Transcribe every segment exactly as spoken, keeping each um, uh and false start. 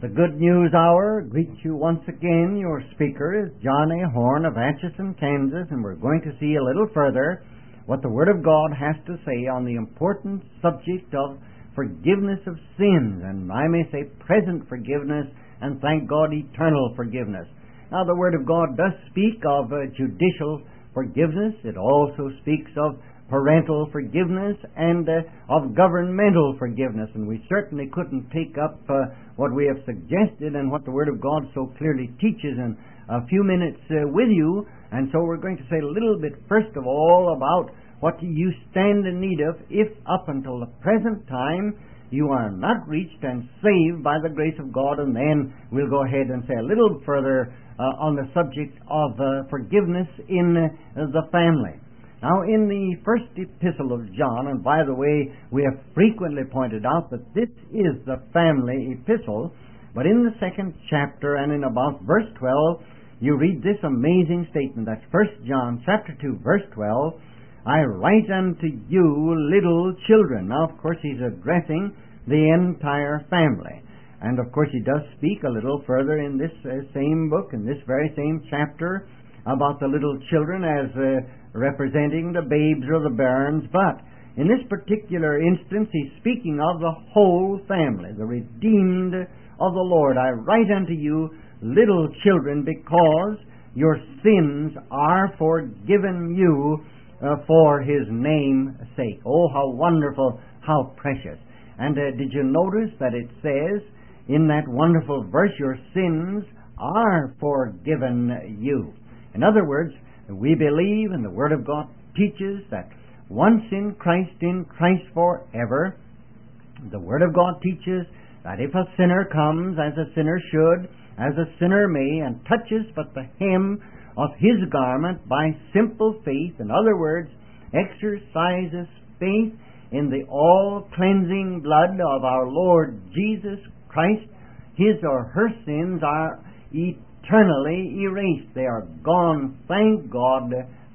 The Good News Hour greets you once again. Your speaker is John A. Horn of Atchison, Kansas, and we're going to see a little further what the Word of God has to say on the important subject of forgiveness of sins, and I may say present forgiveness, and thank God, eternal forgiveness. Now, the Word of God does speak of uh, judicial forgiveness. It also speaks of parental forgiveness and uh, of governmental forgiveness, and we certainly couldn't take up uh, what we have suggested and what the Word of God so clearly teaches in a few minutes uh, with you. And so we're going to say a little bit first of all about what you stand in need of if up until the present time you are not reached and saved by the grace of God, and then we'll go ahead and say a little further uh, on the subject of uh, forgiveness in uh, the family. Now, in the first epistle of John, and by the way, we have frequently pointed out that this is the family epistle, but in the second chapter and in about verse twelve, you read this amazing statement. That's First John chapter two, verse twelve, I write unto you little children. Now, of course, he's addressing the entire family. And, of course, he does speak a little further in this uh, same book, in this very same chapter, about the little children as uh, representing the babes or the bairns. But in this particular instance, he's speaking of the whole family, the redeemed of the Lord. I write unto you, little children, because your sins are forgiven you uh, for His name's sake. Oh, how wonderful, how precious. And uh, did you notice that it says in that wonderful verse, your sins are forgiven you? In other words, we believe, and the Word of God teaches, that once in Christ, in Christ forever. The Word of God teaches that if a sinner comes, as a sinner should, as a sinner may, and touches but the hem of His garment by simple faith, in other words, exercises faith in the all-cleansing blood of our Lord Jesus Christ, his or her sins are eternal. Eternally erased. They are gone, thank God,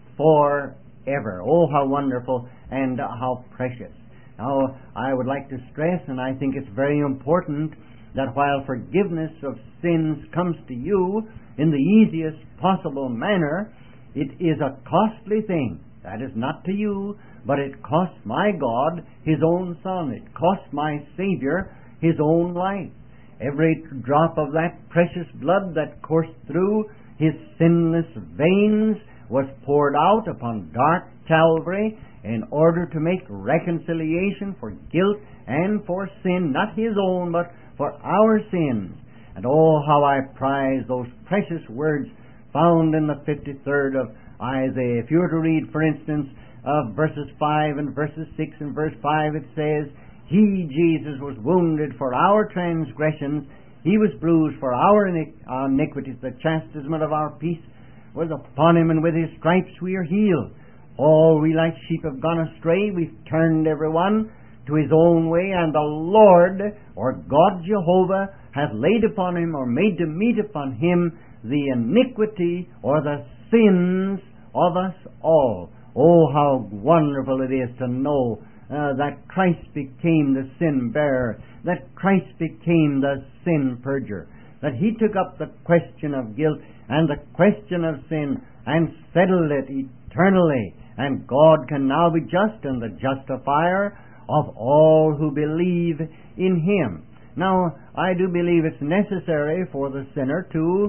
forever. Oh, how wonderful and how precious. Now, I would like to stress, and I think it's very important, that while forgiveness of sins comes to you in the easiest possible manner, it is a costly thing. That is not to you, but it cost my God His own Son. It cost my Savior His own life. Every drop of that precious blood that coursed through His sinless veins was poured out upon dark Calvary in order to make reconciliation for guilt and for sin, not His own, but for our sins. And oh, how I prize those precious words found in the fifty-third of Isaiah. If you were to read, for instance, uh, verses five and verses six and verse five, it says, He, Jesus, was wounded for our transgressions. He was bruised for our iniquities. The chastisement of our peace was upon Him, and with His stripes we are healed. All we like sheep have gone astray. We've turned every one to his own way, and the Lord, or God Jehovah, hath laid upon Him, or made to meet upon Him, the iniquity or the sins of us all. Oh, how wonderful it is to know Uh, that Christ became the sin bearer, that Christ became the sin purger, that He took up the question of guilt and the question of sin and settled it eternally, and God can now be just and the justifier of all who believe in Him. Now, I do believe it's necessary for the sinner to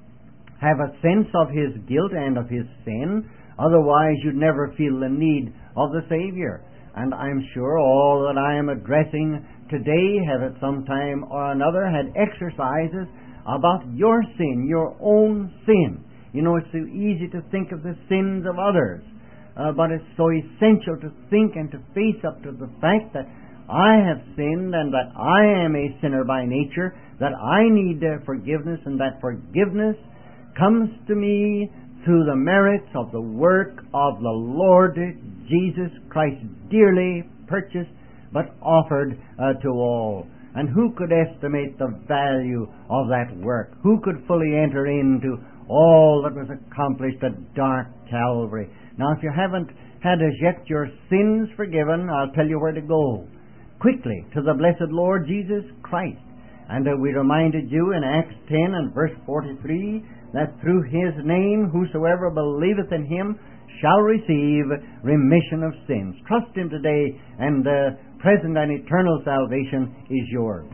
have a sense of his guilt and of his sin, otherwise you'd never feel the need of the Savior. And I'm sure all that I am addressing today have at some time or another had exercises about your sin, your own sin. You know, it's so easy to think of the sins of others, uh, but it's so essential to think and to face up to the fact that I have sinned and that I am a sinner by nature, that I need uh, forgiveness, and that forgiveness comes to me through the merits of the work of the Lord Jesus Christ, dearly purchased but offered uh, to all. And who could estimate the value of that work? Who could fully enter into all that was accomplished at dark Calvary? Now, if you haven't had as yet your sins forgiven, I'll tell you where to go. Quickly to the blessed Lord Jesus Christ. And uh, we reminded you in Acts ten and verse forty-three that through His name whosoever believeth in Him shall receive remission of sins. Trust Him today, and uh, present and eternal salvation is yours.